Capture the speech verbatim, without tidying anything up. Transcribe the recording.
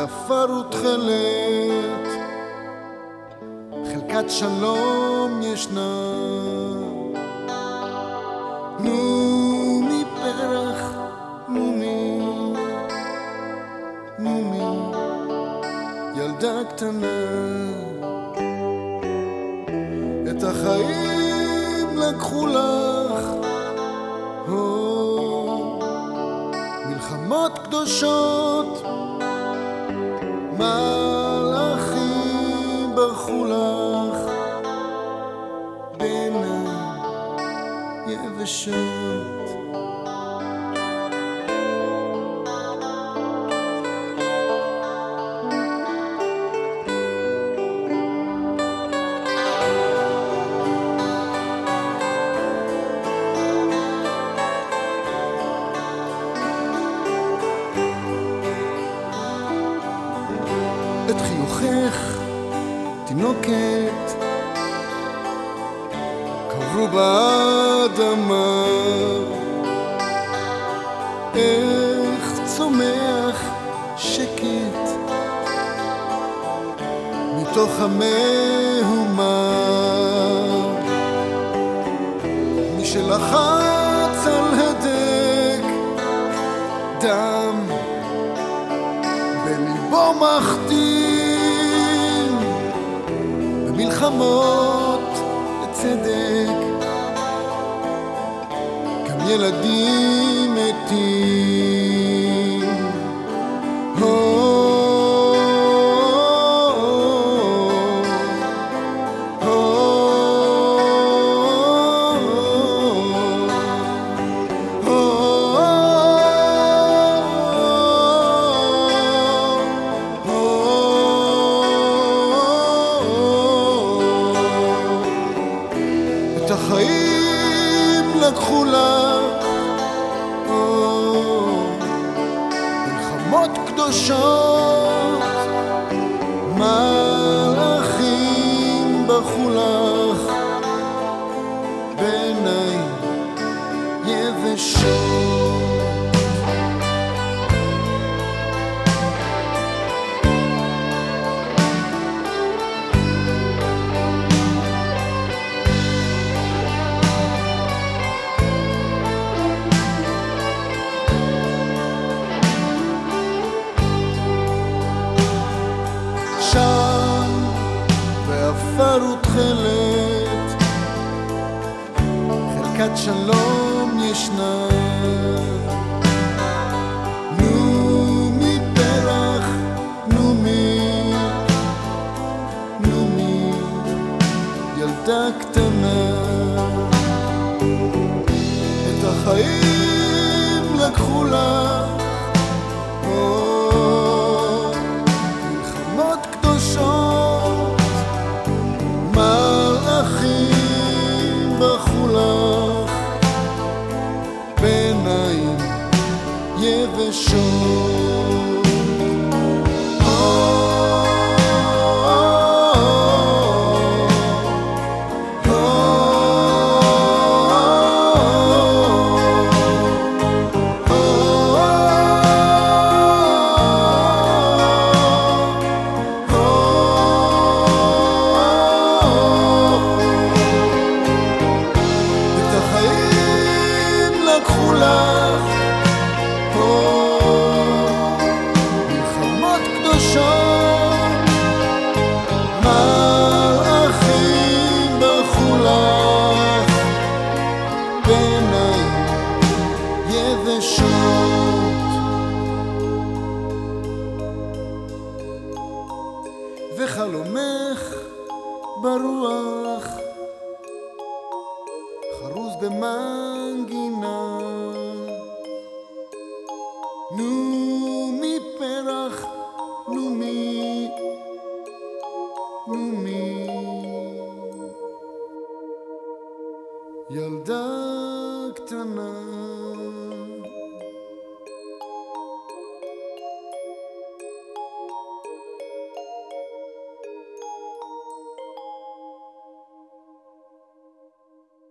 ועפר ותכלת, חלקת שלום ישנה. נומי פרח, נומי, נומי, ילדה קטנה. את החיים לקחו לך, הו, מלחמות קדושות, מלאכים ברחו לך בין היבשות. את חיוכך תינוקת קברו באדמה, איך צומח שקט מתוך המהומה. מי שלחץ על הדק דם בליבו מחתים, במלחמות לצדק גם ילדים מתים. הו, את החיים לקחו לך, מלחמות קדושות, מלאכים ברחו לך בעיניים יבשות. שם ועפר ותכלת, חלקת שלום ישנה. נומי פרח, נומי, נומי, ילדה קטנה. את החיים לקחו לך, מלאכים ברחו לך בעיניים יבשות. לקחו לך מלחמות קדושות, מלאכים ברחו לך בעיניים יבשות. וחלומך ברוח חרוז במנגינה. נומי פרח, נומי, נומי, ילדה קטנה.